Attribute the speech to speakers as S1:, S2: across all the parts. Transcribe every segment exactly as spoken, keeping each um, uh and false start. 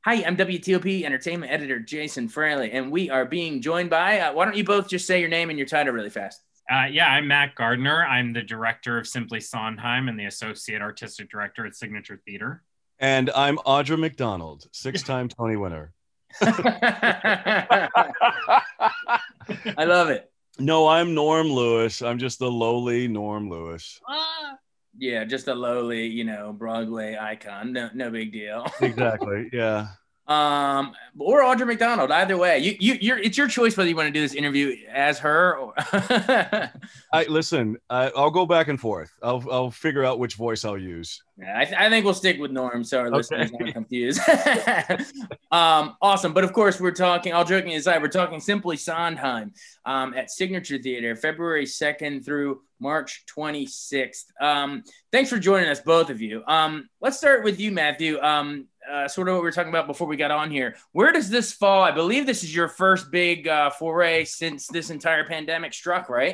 S1: Hi, I'm W T O P Entertainment Editor Jason Fraley, and we are being joined by, uh, why don't you both just say your name and your title really fast?
S2: Uh, yeah, I'm Matt Gardner. I'm the director of Simply Sondheim and the associate artistic director at Signature Theater.
S3: And I'm Audra McDonald, six-time Tony winner.
S1: I love it.
S3: No, I'm Norm Lewis. I'm just the lowly Norm Lewis.
S1: Ah. Yeah, just a lowly, you know, Broadway icon. No, no big deal.
S3: Exactly. Yeah.
S1: Um, or Audra McDonald. Either way, you you you're it's your choice whether you want to do this interview as her or.
S3: I listen. I, I'll go back and forth. I'll I'll figure out which voice I'll use.
S1: Yeah, I, th- I think we'll stick with Norm so our
S3: Okay.
S1: listeners aren't confused. um, awesome, but of course we're talking. All joking aside, we're talking Simply Sondheim um, at Signature Theater, February second through March twenty-sixth. Um, thanks for joining us, both of you. Um, let's start with you, Matthew. Um, uh, sort of what we were talking about before we got on here. Where does this fall? I believe this is your first big uh, foray since this entire pandemic struck, right?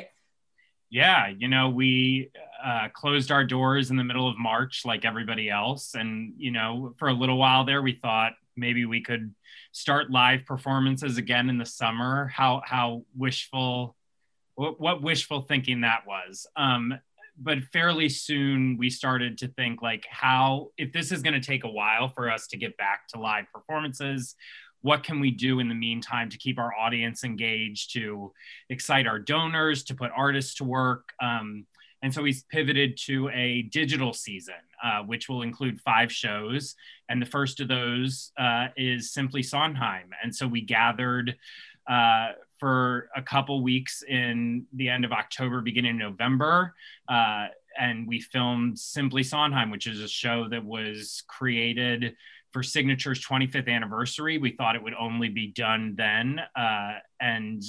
S2: Yeah, you know, we uh, closed our doors in the middle of March like everybody else. And, you know, for a little while there, we thought maybe we could start live performances again in the summer. How, how wishful, what, what wishful thinking that was. Um, but fairly soon we started to think like how, if this is going to take a while for us to get back to live performances, what can we do in the meantime to keep our audience engaged, to excite our donors, to put artists to work? Um, and so we pivoted to a digital season, uh, which will include five shows. And the first of those uh, is Simply Sondheim. And so we gathered uh, for a couple weeks in the end of October, beginning of November. Uh, and we filmed Simply Sondheim, which is a show that was created for Signature's twenty-fifth anniversary. We thought it would only be done then. Uh, and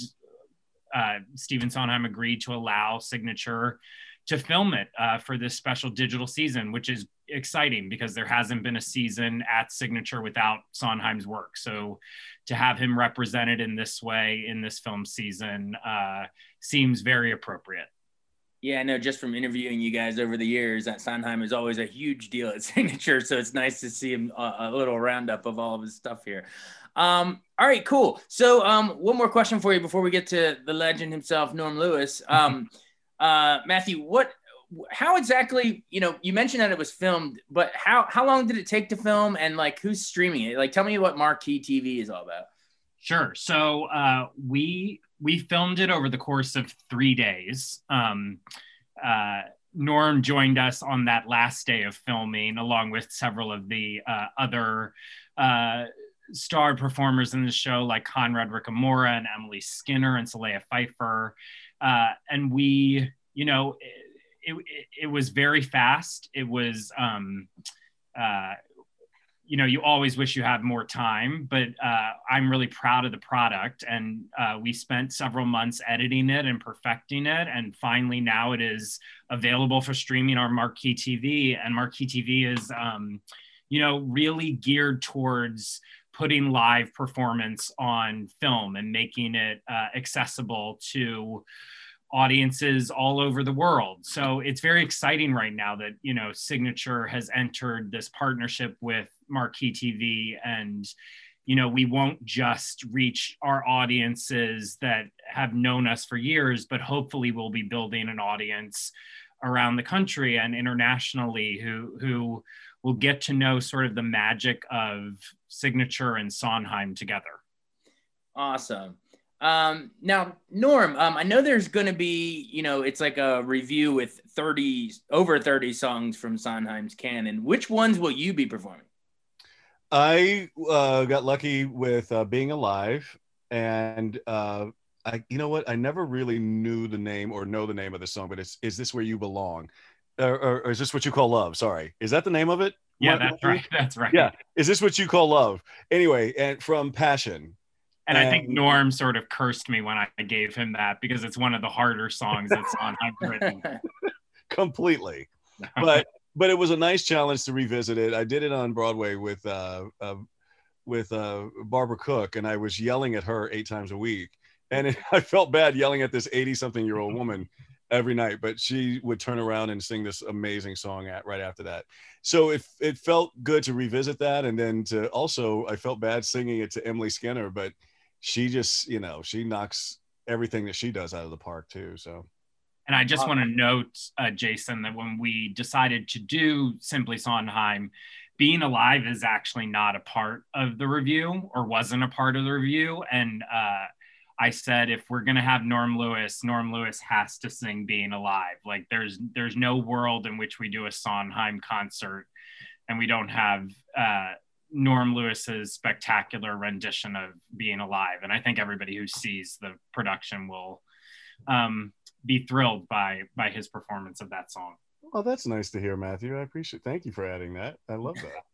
S2: uh, Stephen Sondheim agreed to allow Signature to film it uh, for this special digital season, which is exciting because there hasn't been a season at Signature without Sondheim's work. So to have him represented in this way in this film season uh, seems very appropriate.
S1: Yeah, I know just from interviewing you guys over the years that Sondheim is always a huge deal at Signature. So it's nice to see him uh, a little roundup of all of his stuff here. Um, all right, cool. So um, one more question for you before we get to the legend himself, Norm Lewis. Um, uh, Matthew, what, how exactly, you know, you mentioned that it was filmed, but how, how long did it take to film and like who's streaming it? Like, tell me what Marquee T V is all about.
S2: Sure. So uh, we we filmed it over the course of three days. Um, uh, Norm joined us on that last day of filming, along with several of the uh, other uh, star performers in the show, like Conrad Ricamora and Emily Skinner and Saleha Pfeiffer. Uh, and we, you know, it, it, it was very fast. It was, um, uh, you know, you always wish you had more time, but uh, I'm really proud of the product. And uh, we spent several months editing it and perfecting it. And finally, now it is available for streaming on Marquee T V. And Marquee T V is, um, you know, really geared towards putting live performance on film and making it uh, accessible to audiences all over the world. So it's very exciting right now that, you know, Signature has entered this partnership with Marquee T V, and, you know, we won't just reach our audiences that have known us for years, but hopefully we'll be building an audience around the country and internationally who, who will get to know sort of the magic of Signature and Sondheim together.
S1: Awesome. Um, now, Norm, um, I know there's going to be, you know, it's like a review with thirty, over thirty songs from Sondheim's canon. Which ones will you be performing?
S3: I uh, got lucky with uh, Being Alive, and uh, I, you know what? I never really knew the name or know the name of the song, but it's Is This Where You Belong? Or, or, or is this what you call love? Sorry. Is that the name of it?
S2: Yeah, that's right. That's right.
S3: Yeah. Is this what you call love? Anyway, and from Passion.
S2: And I think Norm sort of cursed me when I gave him that because it's one of the harder songs that Sondheim written.
S3: Completely. But but it was a nice challenge to revisit it. I did it on Broadway with uh, uh with uh Barbara Cook, and I was yelling at her eight times a week. And it, I felt bad yelling at this eighty something year old woman. every night, but she would turn around and sing this amazing song at right after that. So it it felt good to revisit that, and then to also I felt bad singing it to Emily Skinner, but she just, you know, she knocks everything that she does out of the park too. So.
S2: And I just want to note, uh, Jason, that when we decided to do Simply Sondheim, Being Alive is actually not a part of the review, or wasn't a part of the review. And uh, I said, if we're going to have Norm Lewis, Norm Lewis has to sing Being Alive. Like there's there's no world in which we do a Sondheim concert and we don't have uh, Norm Lewis's spectacular rendition of Being Alive. And I think everybody who sees the production will um, be thrilled by by his performance of that song.
S3: Oh, that's nice to hear, Matthew. I appreciate. Thank you for adding that. I love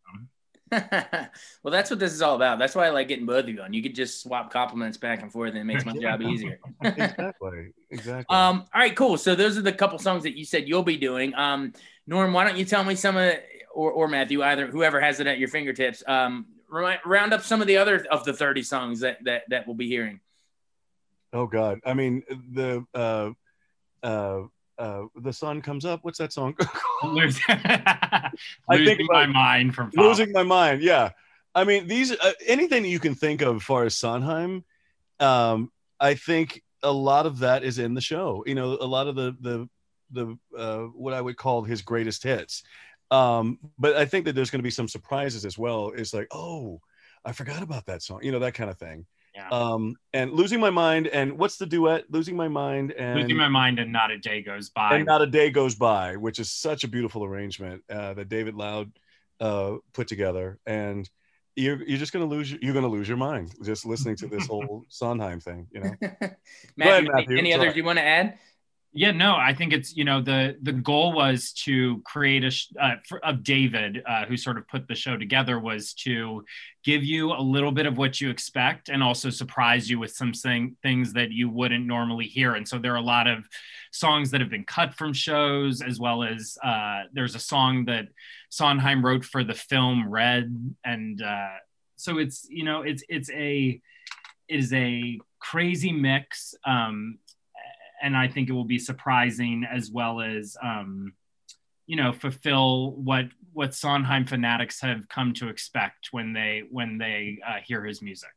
S3: that.
S1: Well, that's what this is all about. That's why I like getting both of you on. You could just swap compliments back and forth, and it makes my job easier.
S3: Exactly. Exactly.
S1: Um. All right. Cool. So those are the couple songs that you said you'll be doing. Um. Norm, why don't you tell me some of, or or Matthew, either whoever has it at your fingertips. Um. Round up some of the other of the thirty songs that that that we'll be hearing.
S3: Oh God. I mean the. uh uh uh the sun comes up. What's that song?
S2: Losing
S3: I
S2: think
S3: think
S2: my
S3: about,
S2: mind from Pop.
S3: Losing My Mind. Yeah. I mean, these uh, anything that you can think of as far as Sondheim, um, I think a lot of that is in the show. You know, a lot of the the the uh, what I would call his greatest hits. Um, but I think that there's going to be some surprises as well. It's like, oh, I forgot about that song. You know, that kind of thing.
S2: Yeah.
S3: Um, and Losing My Mind, and what's the duet? Losing My Mind and
S2: Losing My Mind and Not a Day Goes By.
S3: And Not a Day Goes By, which is such a beautiful arrangement uh, that David Loud uh, put together. And you're you're just gonna lose you're gonna lose your mind just listening to this whole Sondheim thing, you know.
S1: Matthew,
S3: ahead, Matthew.
S1: Any
S3: Sorry.
S1: others you want to add?
S2: Yeah, no, I think it's, you know, the the goal was to create a sh- uh, for, of David, uh, who sort of put the show together, was to give you a little bit of what you expect and also surprise you with some thing, things that you wouldn't normally hear. And so there are a lot of songs that have been cut from shows, as well as uh, there's a song that Sondheim wrote for the film Red, and uh, so it's, you know, it's it's a it is a crazy mix. Um, And I think it will be surprising, as well as, um, you know, fulfill what what Sondheim fanatics have come to expect when they when they uh, hear his music.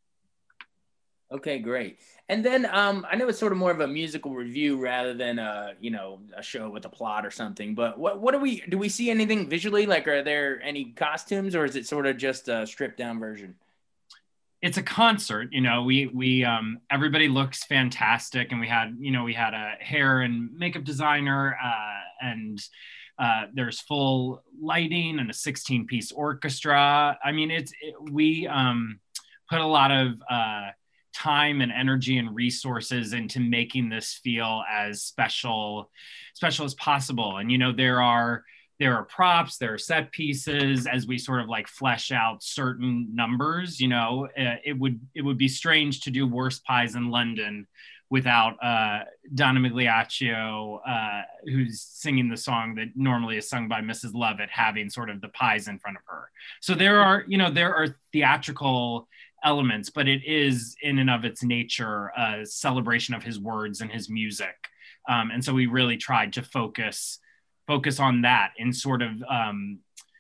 S1: Okay, great. And then um, I know it's sort of more of a musical review rather than a, you know, a show with a plot or something. But what what do we do? We see anything visually? Like, are there any costumes, or is it sort of just a stripped down version?
S2: It's a concert, you know, we, we, um, everybody looks fantastic, and we had, you know, we had a hair and makeup designer, uh, and, uh, there's full lighting and a sixteen piece orchestra. I mean, it's, it, we, um, put a lot of, uh, time and energy and resources into making this feel as special, special as possible. And, you know, there are, There are props, there are set pieces. As we sort of like flesh out certain numbers, you know, uh, it would it would be strange to do Worst Pies in London without uh, Donna Migliaccio, uh, who's singing the song that normally is sung by Missus Lovett, having sort of the pies in front of her. So there are, you know, there are theatrical elements, but it is in and of its nature a celebration of his words and his music. Um, and so we really tried to focus focus on that in sort of um,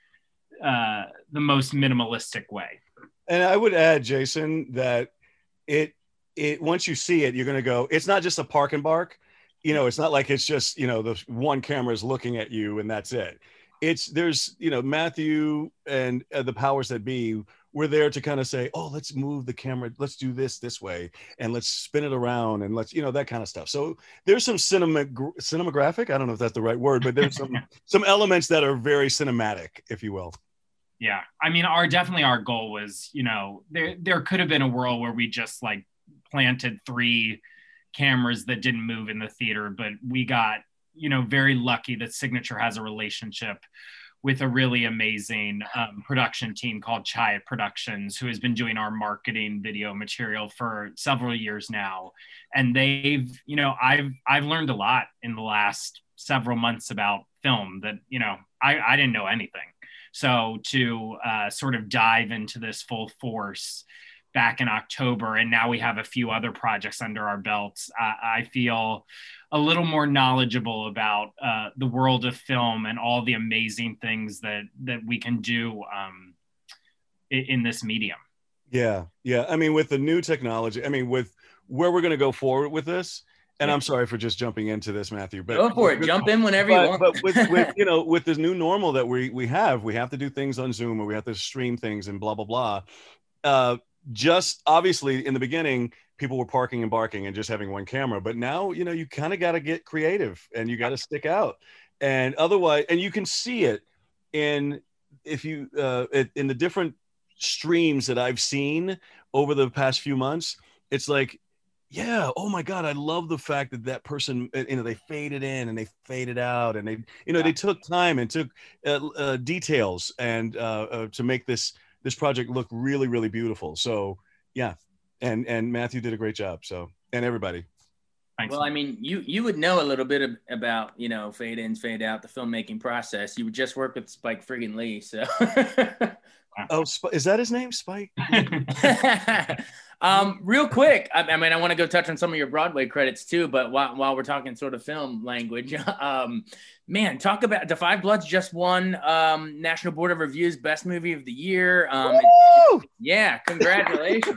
S2: uh, the most minimalistic way.
S3: And I would add, Jason, that it, it, once you see it, you're going to go, it's not just a park and bark. You know, it's not like it's just, you know, the one camera is looking at you and that's it. It's there's, you know, Matthew and uh, the powers that be were there to kind of say, oh, let's move the camera. Let's do this this way. And let's spin it around and let's, you know, that kind of stuff. So there's some cinema, cinematographic. I don't know if that's the right word, but there's some, some elements that are very cinematic, if you will.
S2: Yeah. I mean, our, definitely our goal was, you know, there, there could have been a world where we just like planted three cameras that didn't move in the theater, but we got, you know, very lucky that Signature has a relationship with a really amazing um, production team called Chiat Productions, who has been doing our marketing video material for several years now. And they've, you know, I've, I've learned a lot in the last several months about film that, you know, I, I didn't know anything. So to uh, sort of dive into this full force back in October, and now we have a few other projects under our belts. I, I feel a little more knowledgeable about uh, the world of film and all the amazing things that that we can do um, in, in this medium.
S3: Yeah, yeah. I mean, with the new technology, I mean, with where we're going to go forward with this, and yeah. I'm sorry for just jumping into this, Matthew, but
S1: go for it. Jump in whenever
S3: but,
S1: you want.
S3: But with, with you know, with this new normal that we we have, we have to do things on Zoom, or we have to stream things, and blah blah blah. Uh, just obviously in the beginning, people were parking and barking and just having one camera, but now you know you kind of got to get creative and you got to stick out, and otherwise, and you can see it in if you uh, in the different streams that I've seen over the past few months. It's like, yeah, oh my God, I love the fact that that person, you know, they faded in and they faded out, and they, you know, yeah. they took time and took uh, uh, details and uh, uh, to make this this project look really, really beautiful. So yeah, and and Matthew did a great job. So, and everybody.
S1: Thanks. Well, I mean, you you would know a little bit of, about, you know, fade in, fade out, the filmmaking process. You would just work with Spike friggin' Lee, so.
S3: Oh, is that his name, Spike?
S1: um, real quick, I, I mean, I want to go touch on some of your Broadway credits too, but while, while we're talking sort of film language, um, man, talk about Da five Bloods just won um, National Board of Review's Best Movie of the Year. Um, it, yeah, congratulations.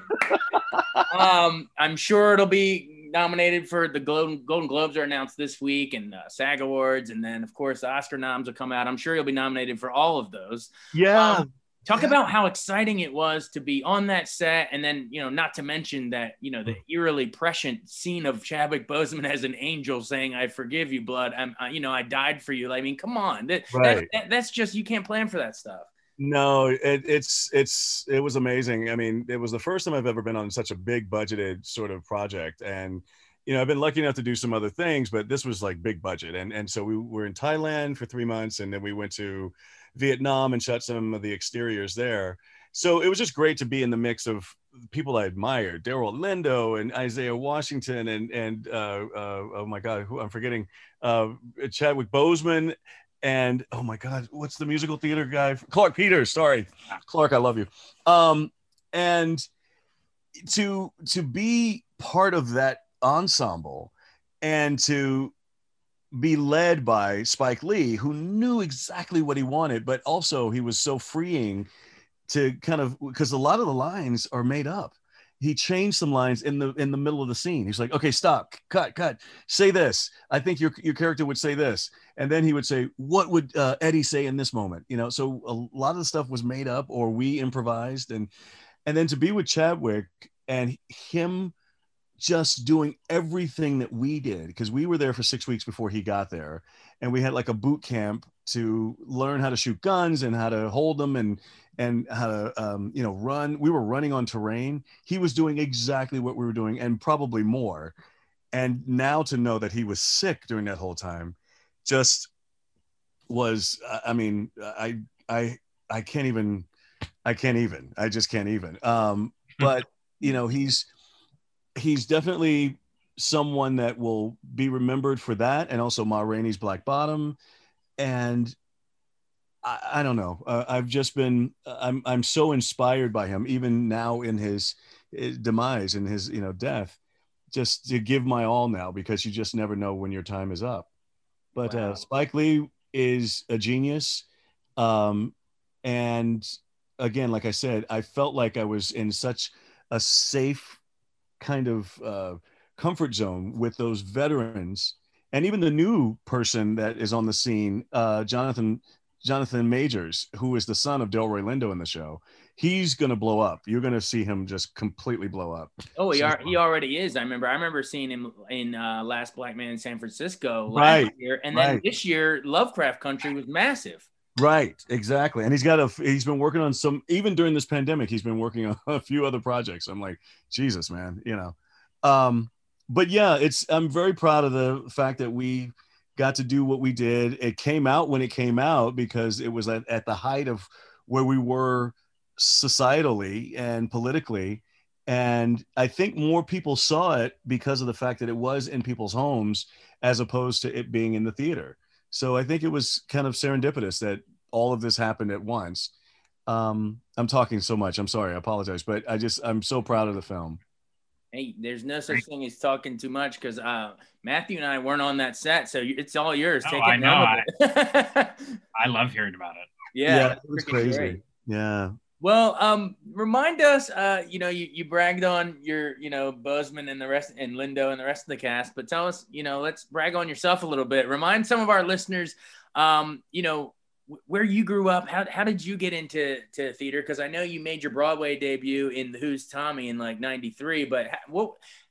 S1: um, I'm sure it'll be nominated for the Golden, Golden Globes are announced this week, and uh, SAG Awards, and then of course the Oscar noms will come out. I'm sure you'll be nominated for all of those.
S3: Yeah.
S1: Um, Talk yeah. about how exciting it was to be on that set. And then, you know, not to mention that, you know, the eerily prescient scene of Chadwick Boseman as an angel saying, I forgive you, blood. I'm, uh, you know, I died for you. I mean, come on. That,
S3: right.
S1: that, that, that's just, you can't plan for that stuff.
S3: No, it, it's, it's, it was amazing. I mean, it was the first time I've ever been on such a big budgeted sort of project. And, you know, I've been lucky enough to do some other things, but this was like big budget. And, and so we were in Thailand for three months and then we went to Vietnam and shot some of the exteriors there. So it was just great to be in the mix of people I admired, Daryl Lindo and Isaiah Washington and, and uh, uh, oh my God, who I'm forgetting, uh, Chadwick Boseman and, oh my God, what's the musical theater guy? Clark Peters, sorry. Clark, I love you. Um, and to, to be part of that ensemble and to be led by Spike Lee, who knew exactly what he wanted, but also he was so freeing to kind of, because a lot of the lines are made up. He changed some lines in the in the middle of the scene. He's like, okay, stop, cut, cut, say this. I think your your character would say this. And then he would say, what would uh, Eddie say in this moment? You know, so a lot of the stuff was made up or we improvised. And, and then to be with Chadwick and him just doing everything that we did, because we were there for six weeks before he got there, and we had like a boot camp to learn how to shoot guns and how to hold them and and how to um, you know run. We were running on terrain. He was doing exactly what we were doing and probably more. And now to know that he was sick during that whole time just was, I mean, I I I can't even I can't even I just can't even. Um, but you know, he's he's definitely someone that will be remembered for that, and also Ma Rainey's Black Bottom. And I, I don't know. Uh, I've just been. I'm. I'm so inspired by him, even now in his, his demise and his, you know, death. Just to give my all now, because you just never know when your time is up. But wow. uh, Spike Lee is a genius, um, and again, like I said, I felt like I was in such a safe kind of uh, comfort zone with those veterans, and even the new person that is on the scene, uh, Jonathan Jonathan Majors, who is the son of Delroy Lindo in the show. He's going to blow up. You're going to see him just completely blow up.
S1: Oh, he, are, he already is. I remember. I remember seeing him in uh, Last Black Man in San Francisco last
S3: right.
S1: year, and then
S3: right.
S1: this year, Lovecraft Country was massive.
S3: Right, exactly. And he's got a. He's been working on some. Even during this pandemic, he's been working on a few other projects. I'm like, Jesus, man, you know. Um, but yeah, it's. I'm very proud of the fact that we got to do what we did. It came out when it came out because it was at, at the height of where we were societally and politically. And I think more people saw it because of the fact that it was in people's homes as opposed to it being in the theater. So I think it was kind of serendipitous that all of this happened at once. Um, I'm talking so much. I'm sorry. I apologize, but I just I'm so proud of the film.
S1: Hey, there's no such thing as talking too much because uh, Matthew and I weren't on that set, so it's all yours.
S2: Oh,
S1: Take
S2: I
S1: it,
S2: know.
S1: run
S2: I,
S1: with it.
S2: I love hearing about it.
S1: Yeah,
S3: Yeah,
S1: that's
S3: it was
S1: freaking
S3: crazy.
S1: great.
S3: Yeah.
S1: Well, um, remind us, uh, you know, you, you bragged on your, you know, Bozeman and the rest, and Lindo and the rest of the cast, but tell us, you know, let's brag on yourself a little bit. Remind some of our listeners, um, you know, where you grew up. How, how did you get into to theater? Because I know you made your Broadway debut in The Who's Tommy in like ninety-three, but how, what,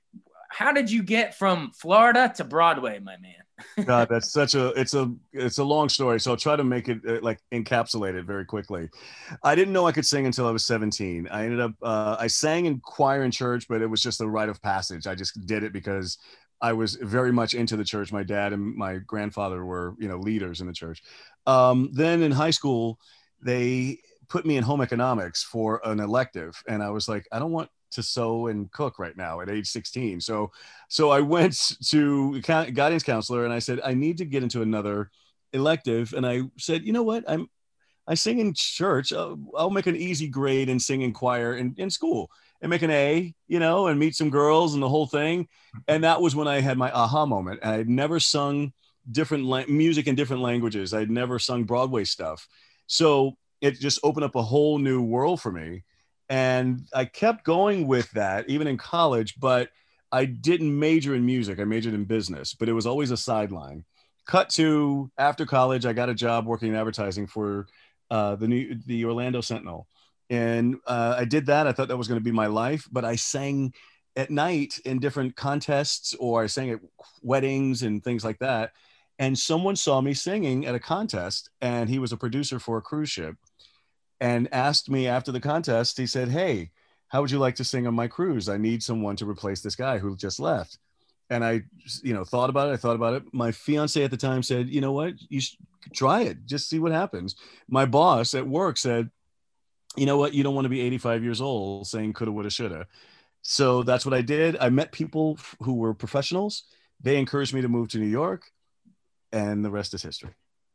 S1: how did you get from Florida to Broadway, my man?
S3: God, that's such a it's a it's a long story, so I'll try to make it uh, like encapsulate it very quickly. I didn't know I could sing until I was seventeen. I ended up uh, I sang in choir in church, but it was just a rite of passage. I just did it because I was very much into the church. My dad and my grandfather were, you know, leaders in the church. Um, then in high school, they put me in home economics for an elective, and I was like, I don't want to sew and cook right now at age sixteen. So, so I went to guidance counselor and I said, I need to get into another elective. And I said, you know what? I'm, I sing in church. I'll, I'll make an easy grade and sing in choir in, in school and make an A, you know, and meet some girls and the whole thing. And that was when I had my aha moment. And I'd never sung different la- music in different languages. I'd never sung Broadway stuff. So it just opened up a whole new world for me. And I kept going with that, even in college, but I didn't major in music. I majored in business, but it was always a sideline. Cut to after college, I got a job working in advertising for uh, the new the Orlando Sentinel, and uh, I did that. I thought that was going to be my life, but I sang at night in different contests, or I sang at weddings and things like that. And someone saw me singing at a contest, and he was a producer for a cruise ship, and asked me after the contest. He said, "Hey, how would you like to sing on my cruise? I need someone to replace this guy who just left." And I, you know, thought about it. I thought about it. My fiance at the time said, "You know what? You should try it. Just see what happens." My boss at work said, "You know what? You don't want to be eighty-five years old saying coulda, woulda, shoulda." So that's what I did. I met people who were professionals. They encouraged me to move to New York, and the rest is history.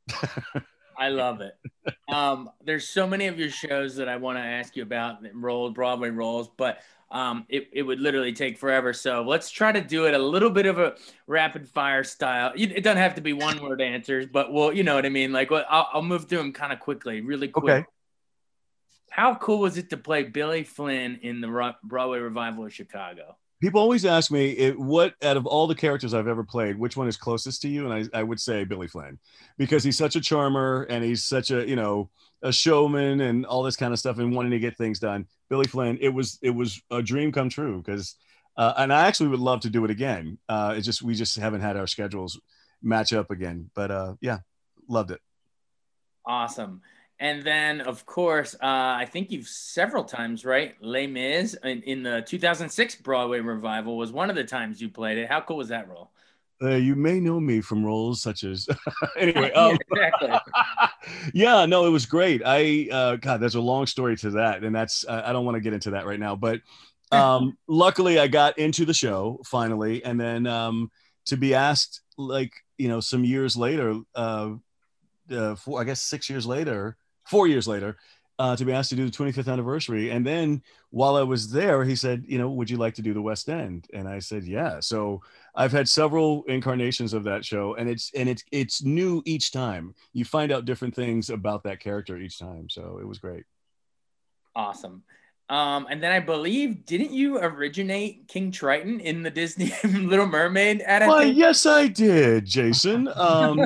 S1: I love it. Um, there's so many of your shows that I want to ask you about, roles, Broadway roles, but um, it, it would literally take forever. So let's try to do it a little bit of a rapid fire style. It doesn't have to be one word answers, but well, you know what I mean? Like, well, I'll, I'll move through them kind of quickly, really quick.
S3: Okay.
S1: How cool was it to play Billy Flynn in the Broadway revival of Chicago?
S3: People always ask me it, what out of all the characters I've ever played, which one is closest to you? And I, I would say Billy Flynn, because he's such a charmer and he's such a, you know, a showman and all this kind of stuff and wanting to get things done. Billy Flynn, it was, it was a dream come true because, uh, and I actually would love to do it again. Uh, it's just, we just haven't had our schedules match up again, but uh, yeah, loved it.
S1: Awesome. And then, of course, uh, I think you've several times, right? Les Mis in, in the two thousand six Broadway revival was one of the times you played it. How cool was that role?
S3: Uh, you may know me from roles such as anyway. Um,
S1: yeah, exactly.
S3: Yeah, no, it was great. I uh, God, there's a long story to that, and that's uh, I don't want to get into that right now. But um, luckily, I got into the show finally, and then um, to be asked, like you know, some years later, uh, uh, four, I guess six years later. Four years later, uh, to be asked to do the twenty-fifth anniversary. And then while I was there, he said, you know, would you like to do the West End? And I said, yeah. So I've had several incarnations of that show, and it's and it's it's new each time. You find out different things about that character each time. So it was great.
S1: Awesome. Um, and then I believe, didn't you originate King Triton in the Disney Little Mermaid adaptation?
S3: Well, yes, I did, Jason. Um,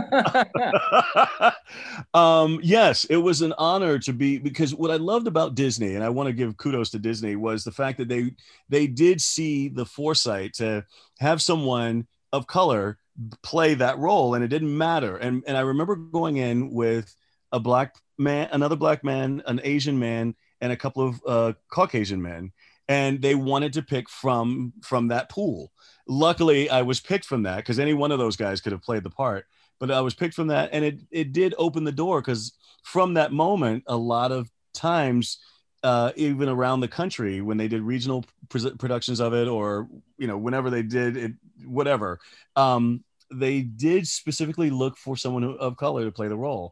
S3: um, yes, it was an honor to be, because what I loved about Disney, and I want to give kudos to Disney, was the fact that they they did see the foresight to have someone of color play that role, and it didn't matter. And and I remember going in with a black man, another black man, an Asian man, and a couple of uh, Caucasian men, and they wanted to pick from from that pool. Luckily, I was picked from that because any one of those guys could have played the part, but I was picked from that, and it it did open the door, because from that moment, a lot of times, uh, even around the country, when they did regional pre- productions of it, or you know, whenever they did it, whatever, um, they did specifically look for someone of color to play the role.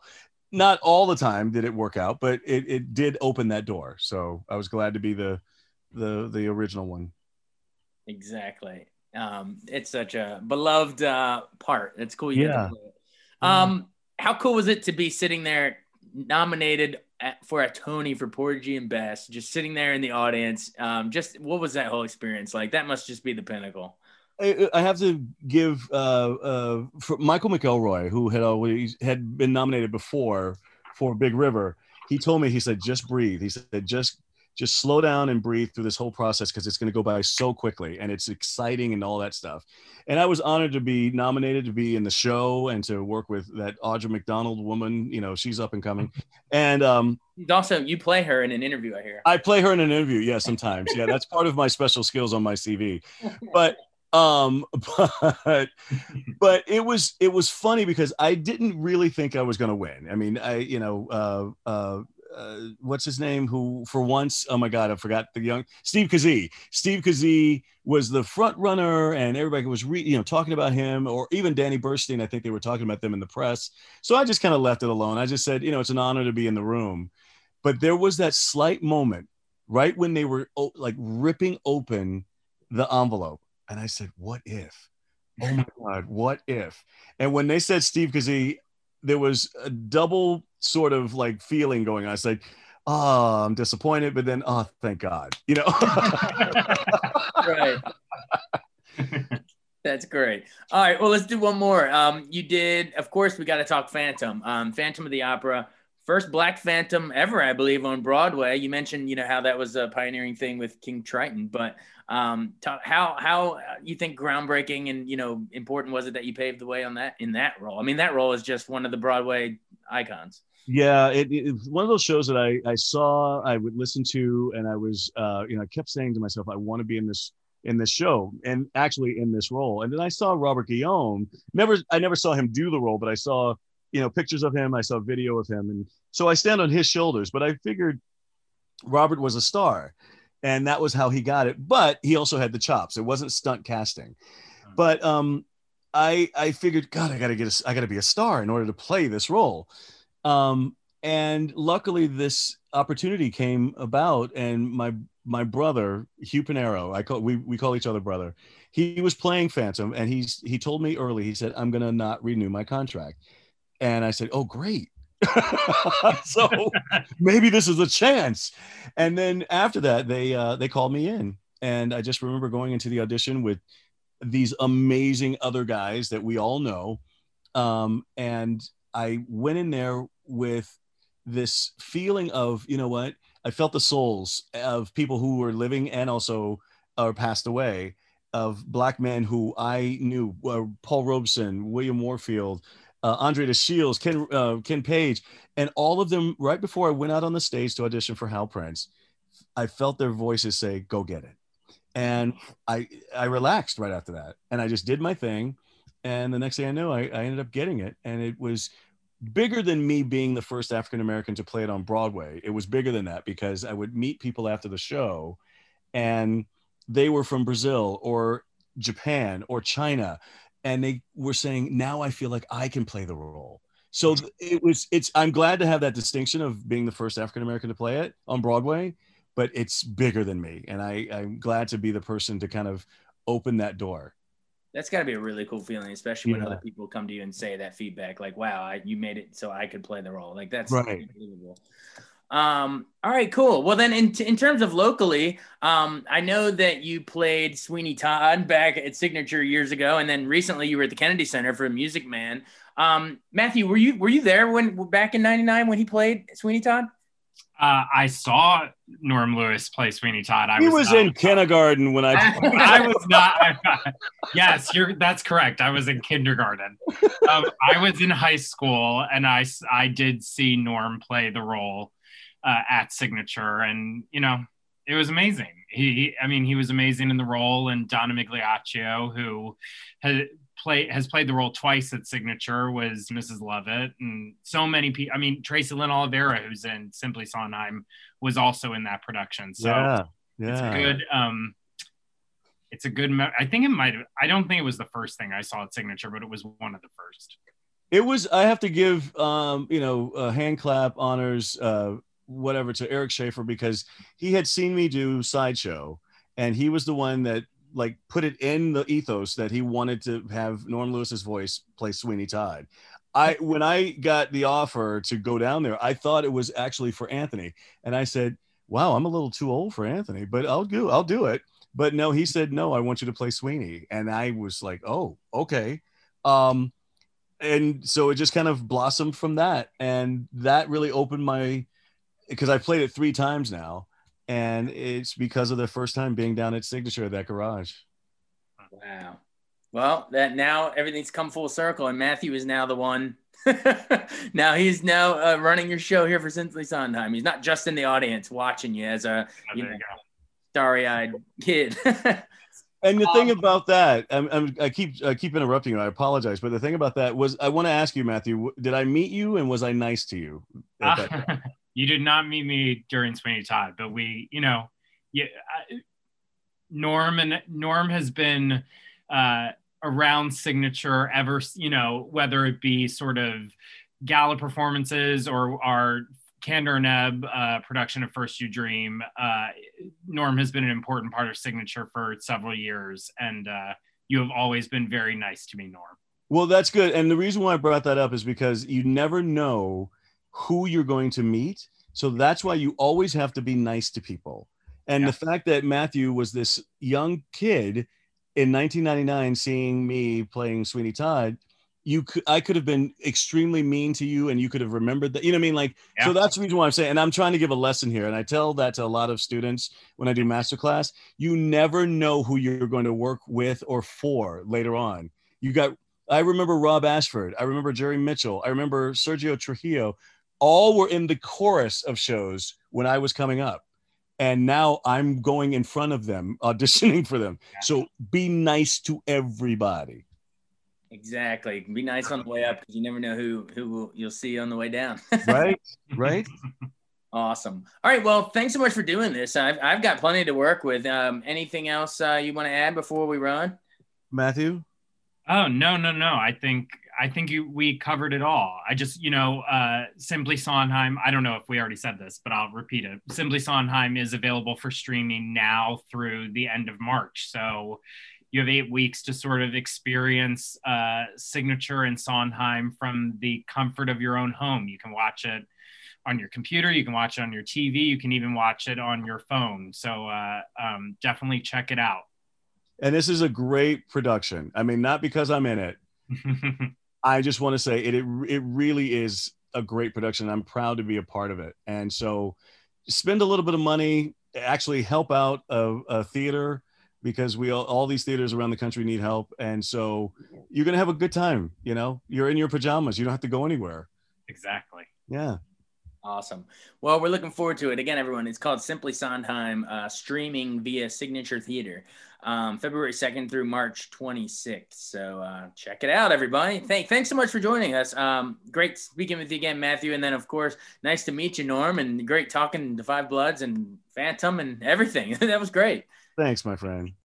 S3: not all the time did it work out, but it, it did open that door. So I was glad to be the the the original one.
S1: Exactly. Um, it's such a beloved uh, part. It's cool you yeah. got to play it. Um, how cool was it to be sitting there nominated at, for a Tony for Porgy and Bess, just sitting there in the audience? Um, just what was that whole experience like? That must just be the pinnacle.
S3: I, I have to give uh, uh, for Michael McElroy, who had always had been nominated before for Big River. He told me, he said, just breathe. He said, just just slow down and breathe through this whole process because it's going to go by so quickly and it's exciting and all that stuff. And I was honored to be nominated to be in the show and to work with that Audra McDonald woman. You know, she's up and coming. And um,
S1: also, you play her in an interview, I hear.
S3: I play her in an interview. Yeah, sometimes. Yeah, that's part of my special skills on my C V. But um but but it was it was funny because I didn't really think I was going to win. I mean, I you know uh uh Uh, what's his name? Who, for once, oh my God, I forgot the young Steve Kazee. Steve Kazee was the front runner, and everybody was, re, you know, talking about him, or even Danny Burstein. I think they were talking about them in the press. So I just kind of left it alone. I just said, you know, it's an honor to be in the room. But there was that slight moment right when they were oh, like ripping open the envelope, and I said, "What if? Oh my God, what if?" And when they said Steve Kazee, there was a double sort of like feeling going on. It's like, oh, I'm disappointed, but then, oh, thank God, you know?
S1: Right. That's great. All right. Well, let's do one more. Um, you did, of course, we got to talk Phantom, um, Phantom of the Opera, first Black Phantom ever, I believe, on Broadway. You mentioned, you know, how that was a pioneering thing with King Triton, but um, talk, how, how you think groundbreaking and, you know, important was it that you paved the way on that, in that role? I mean, that role is just one of the Broadway icons.
S3: Yeah, it, it's one of those shows that I, I saw, I would listen to, and I was, uh, you know, I kept saying to myself, I want to be in this in this show, and actually in this role. And then I saw Robert Guillaume. Never, I never saw him do the role, but I saw, you know, pictures of him. I saw video of him, and so I stand on his shoulders. But I figured Robert was a star, and that was how he got it. But he also had the chops. It wasn't stunt casting. But um, I I figured, God, I gotta get a, I gotta be a star in order to play this role. Um, and luckily this opportunity came about, and my, my brother, Hugh Pinero, I call, we, we call each other brother. He was playing Phantom, and he's, he told me early, he said, I'm going to not renew my contract. And I said, oh, great. So maybe this is a chance. And then after that, they, uh, they called me in, and I just remember going into the audition with these amazing other guys that we all know. Um, and I went in there with this feeling of, you know what, I felt the souls of people who were living and also are passed away, of Black men who I knew, uh, Paul Robeson, William Warfield, uh, Andre de Shields, Ken, uh, Ken Page, and all of them. Right before I went out on the stage to audition for Hal Prince, I felt their voices say, go get it. And I, I relaxed right after that, and I just did my thing. And the next thing I knew, I, I ended up getting it. And it was bigger than me being the first African-American to play it on Broadway. It was bigger than that, because I would meet people after the show, and they were from Brazil or Japan or China. And they were saying, now I feel like I can play the role. So it was, it's, I'm glad to have that distinction of being the first African-American to play it on Broadway, but it's bigger than me. And I, I'm glad to be the person to kind of open that door.
S1: That's got to be a really cool feeling, especially when yeah. other people come to you and say that feedback, like, wow, I, you made it so I could play the role. Like, that's
S3: right.
S1: unbelievable. Um, all right, cool. Well, then in, in terms of locally, um, I know that you played Sweeney Todd back at Signature years ago, and then recently you were at the Kennedy Center for Music Man. Um, Matthew, were you were you there when back in ninety-nine when he played Sweeney Todd?
S2: Uh, I saw Norm Lewis play Sweeney Todd. I
S3: he
S2: was,
S3: was
S2: not,
S3: in kindergarten when I.
S2: I was not. I, yes, you're. That's correct. I was in kindergarten. Um, I was in high school, and I I did see Norm play the role uh, at Signature, and you know, it was amazing. He, he, I mean, he was amazing in the role, and Donna Migliaccio, who had played has played the role twice at Signature, was Missus Lovett, and so many people. I mean, Tracy Lynn Oliveira, who's in Simply Sondheim, was also in that production. So
S3: yeah, yeah.
S2: it's a good. Um, it's a good. Me- I think it might. I don't think it was the first thing I saw at Signature, but it was one of the first.
S3: It was, I have to give, um, you know, uh, hand clap honors, uh, whatever, to Eric Schaefer, because he had seen me do Sideshow, and he was the one that like put it in the ethos that he wanted to have Norm Lewis's voice play Sweeney Todd. I when I got the offer to go down there, I thought it was actually for Anthony, and I said, "Wow, I'm a little too old for Anthony, but I'll do I'll do it." But no, he said, "No, I want you to play Sweeney," and I was like, "Oh, okay." Um, and so it just kind of blossomed from that, and that really opened my, because I played it three times now, and it's because of the first time being down at Signature at that garage.
S1: Wow. Well, that now everything's come full circle, and Matthew is now the one. Now he's now uh, running your show here for Simply Sondheim. He's not just in the audience watching you as a
S2: Oh,
S1: you
S2: there
S1: know,
S2: you go.
S1: starry-eyed kid.
S3: And the thing
S1: Um,
S3: about that, I'm, I'm, I keep I keep interrupting you. I apologize, but the thing about that was, I want to ask you, Matthew, did I meet you, and was I nice to you at that time?
S2: Uh, you did not meet me during Sweeney Todd, but we, you know, yeah, I, Norm and Norm has been uh, around Signature ever, you know, whether it be sort of gala performances or our Candor and Ebb uh, production of First You Dream. Uh, Norm has been an important part of Signature for several years, and uh, you have always been very nice to me, Norm.
S3: Well, that's good. And the reason why I brought that up is because you never know who you're going to meet. So that's why you always have to be nice to people. And
S2: Yeah.
S3: the fact that Matthew was this young kid in nineteen ninety-nine seeing me playing Sweeney Todd, you could, I could have been extremely mean to you, and you could have remembered that. You know what I mean? Like,
S2: Yeah.
S3: so that's the reason why I'm saying, and I'm trying to give a lesson here. And I tell that to a lot of students when I do masterclass. You never know who you're going to work with or for later on. You got, I remember Rob Ashford. I remember Jerry Mitchell. I remember Sergio Trujillo. All were in the chorus of shows when I was coming up. And now I'm going in front of them, auditioning for them.
S2: Yeah.
S3: So be nice to everybody.
S1: exactly. Be nice on the way up, because you never know who who you'll see on the way down.
S3: Right? Right?
S1: Awesome. All right. Well, thanks so much for doing this. I've I've got plenty to work with. Um, anything else uh, you want to add before we run?
S3: Matthew?
S2: Oh, no, no, no. I think I think you, we covered it all. I just, you know, uh, Simply Sondheim, I don't know if we already said this, but I'll repeat it. Simply Sondheim is available for streaming now through the end of March. So you have eight weeks to sort of experience uh, Signature and Sondheim from the comfort of your own home. You can watch it on your computer, you can watch it on your T V, you can even watch it on your phone. So uh, um, definitely check it out.
S3: And this is a great production. I mean, not because I'm in it. I just want to say it, it, it really is a great production. I'm proud to be a part of it. And so spend a little bit of money, actually help out a, a theater, because we all, all these theaters around the country need help. And so you're going to have a good time. You know, you're in your pajamas. You don't have to go anywhere.
S2: Exactly.
S3: Yeah.
S1: Awesome. Well, we're looking forward to it. Again, everyone, it's called Simply Sondheim, uh, streaming via Signature Theater, um, February second through March twenty-sixth. So uh, check it out, everybody. Thank, thanks so much for joining us. Um, great speaking with you again, Matthew. And then, of course, nice to meet you, Norm, and great talking to Five Bloods and Phantom and everything. That was great.
S3: Thanks, my friend.